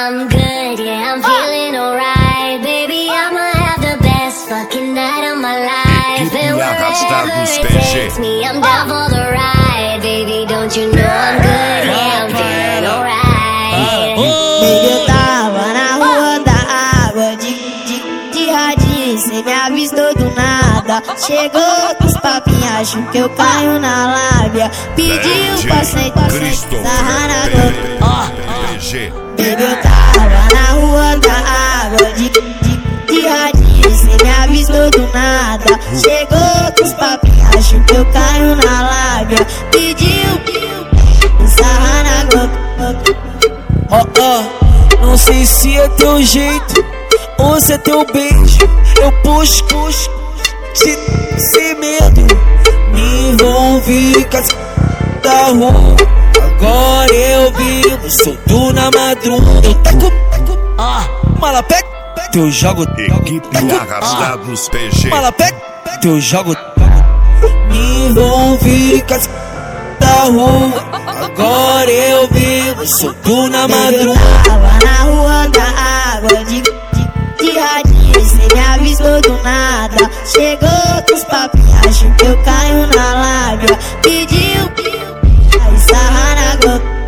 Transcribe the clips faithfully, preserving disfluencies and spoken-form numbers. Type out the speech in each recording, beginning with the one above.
I'm good, yeah, I'm feeling alright. Baby, I'ma have the best fucking night of my life. And wherever it takes me, I'm down for the ride. Baby, don't you know I'm good, yeah, I'm feeling alright. Baby, eu tava na rua da água, de, de, de radinho, cê me avistou do nada. Chegou com os papinhos, acho que eu caio na lábia. Pediu pra sentar, sarrar na gota. Baby, eu tava na rua da água, de, de, de radinho, cê me avistou do nada. Chegou com os papinhos, acho que eu caio na lábia. Pediu, sarrar na gota. Ó, oh, oh, não sei se é teu jeito ou se é teu beijo. Eu puxo, puxo, te sem medo. Me envolvi com as da rua. Agora eu vivo solto na madruga. Eu taco, ah, mala pega, eu jogo. Equipe Arrastados P G. Mala pega, eu jogo. Me envolvi com as da rua. Agora eu vivo solto na madruga. Eu tava na rua da água, de, de, de radinho, cê me avisou do nada. Chegou com os papinhos, acho que eu caio na lábia. Pediu, aí sarra na gota.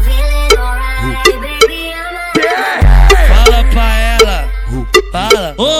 Fala pra ela, fala.